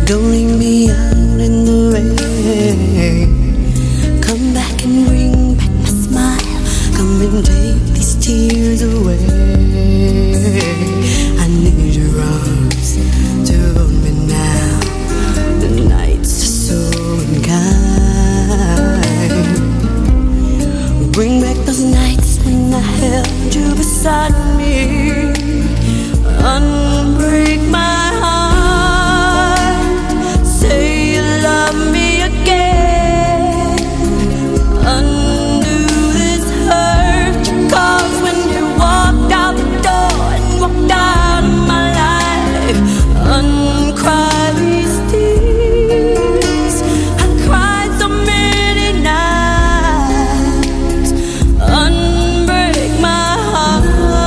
Don't leave me out in the rain. Come back and bring back my smile. Come and take these tears away. I need your arms to hold me now. The nights are so unkind. Bring back those nights when I held you beside me. Unbreak my heart. Say you love me again. Undo this hurt you caused when you walked out the door and walked out of my life. Uncry these tears. I cried so many nights. Unbreak my heart.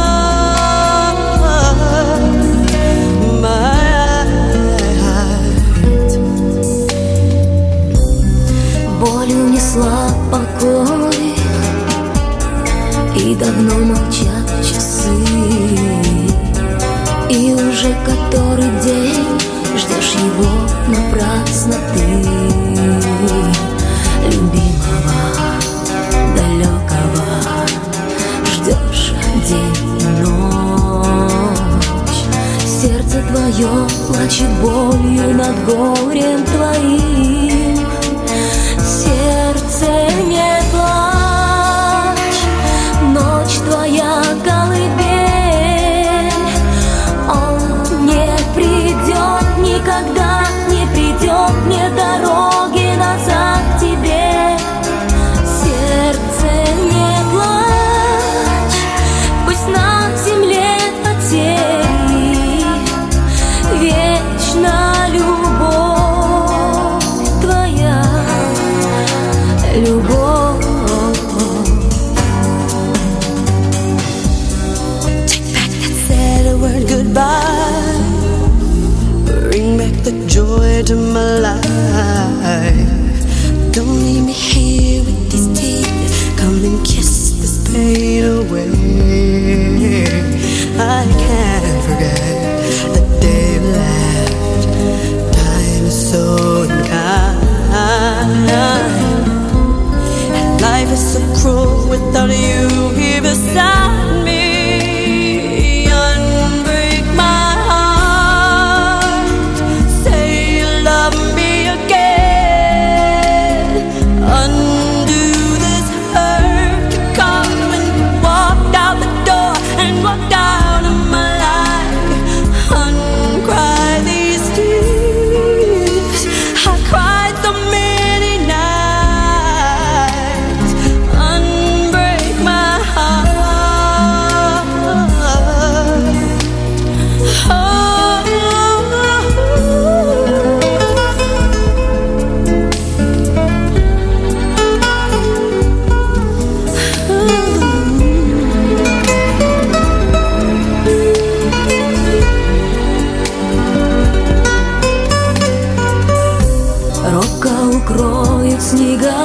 Боль унесла покой, и давно молчат часы. И уже который день ждешь его напрасно ты, любимого, далекого, ждешь день и ночь. Сердце твое плачет болью над горем твоим. Сердце, не плачь, ночь твоя колыбель. Он не придет, никогда не придет, мне дороги назад к тебе. Сердце, не плачь, пусть на земле потери. Вечна любовь твоя, любовь. Take back that sad word goodbye. Bring back the joy to my life. Don't leave me here with these tears. Come and kiss this pain away. I can't forget the day you left. Time is so unkind. Life is so cruel without you here beside me. Unbreak my heart. Say you love me again. Undo this hurt you caused when you walked out the door and walked out of my life. Uncry these tears. I cried so many nights. Unbreak my heart. Робко укроют снега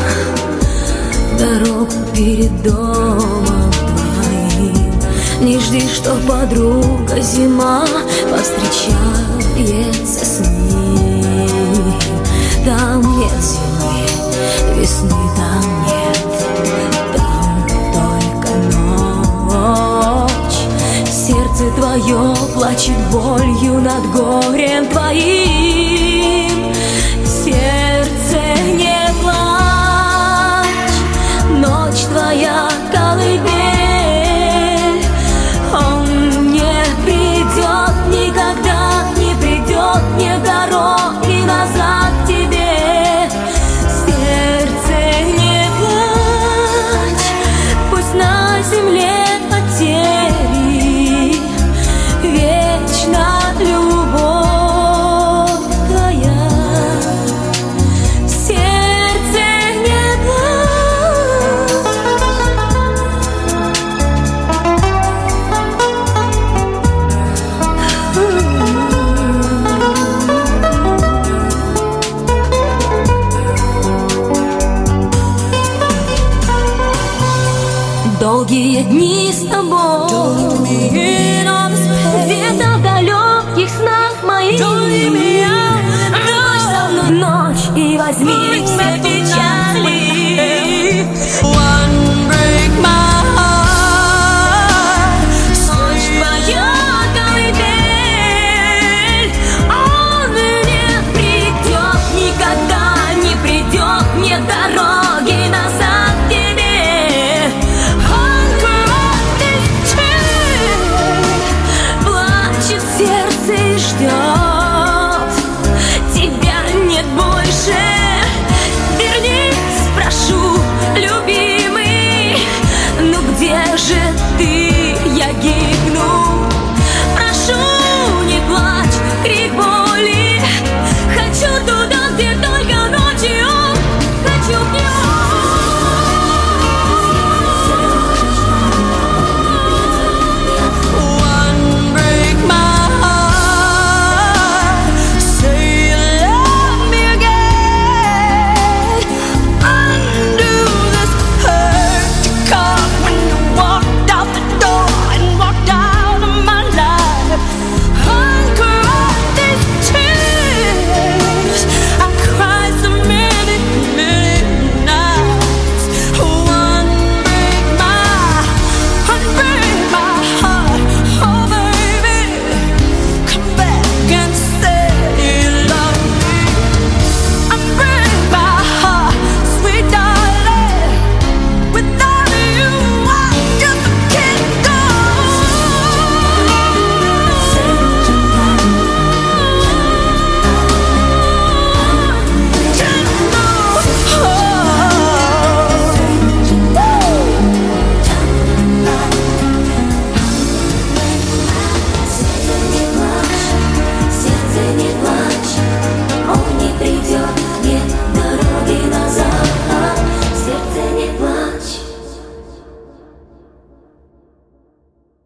дорогу перед домом твоим. Не жди, что подруга зима повстречается с ним. Там нет зимы, весны там нет, там только ночь. Сердце твое плачет болью над горем твоим. Сердце, не плачь, ночь твоя колыбель. Он не придет, никогда не придет, мне дороги назад к тебе. Сердце, не плачь, пусть на земле потери. Вечна любовь твоя. Сердце, не долгие дни